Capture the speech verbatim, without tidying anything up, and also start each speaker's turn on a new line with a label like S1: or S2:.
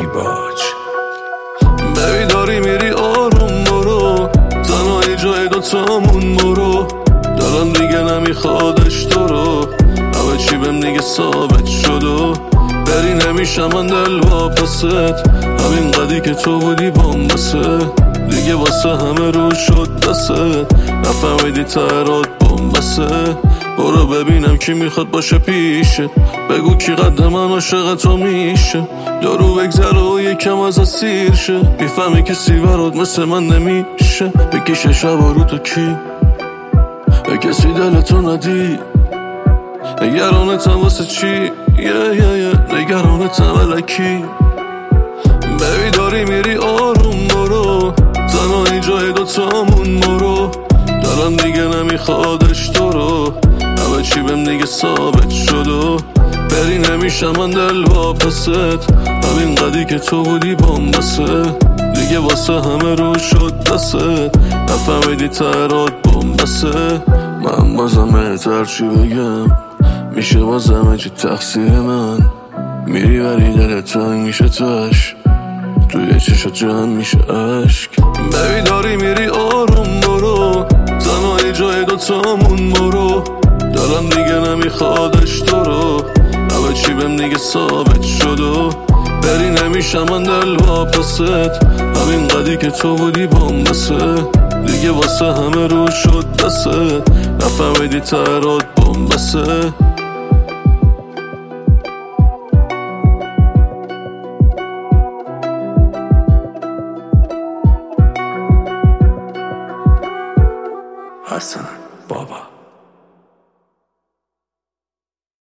S1: دیباج.
S2: ببی داری میری آروم برو، تنهایی جای دوتامون برو، دلم دیگه نمیخوادش تو رو، همه چی بهم دیگه ثابت شد و بری نمیشم من دل واپست، همین قدی که تو بودی بامبسه، دیگه واسه همه رو شد دسته، نفهمیدی ترات بامبسه. برو ببینم کی میخواد باشه پیشه، بگو کی قد من عاشق تو میشه، دارو بگذره و یکم از سیر شه، میفهمی کسی برات مثل من نمیشه، بکشه شب رو تو کی به کسی دلتو ندی، نگرانتم واسه چی یه یه یه نگرانتم الکی. ببی داری میری آروم برو، تنهایی جای دوتامون برو، دلم دیگه نمیخوادش تو رو، همه چی بهم دیگه ثابت شد و بری نمیشم من دل واپست، همین قدی که تو بودی بامبسه، دیگه واسه همه رو شد دسته، نفهمیدی ترات بامبسه. من بازم بهتر چی بگم، میشه بازم همه چی تقصیر من، میری ولی دل تنگ میشه تاش، توی چشات جمع میشه عشق. ببی داری میری آروم برو، تنهایی جای دوتامون برو، دلم دیگه نمیخوادش تو رو، همه چی بهم دیگه ثابت شد و بری نمیشم من دل واپست، همین قدی که تو بودی بامبسه، دیگه واسه همه رو شد دسته، نفهمیدی ترات بامبسه.
S1: حسن بابا.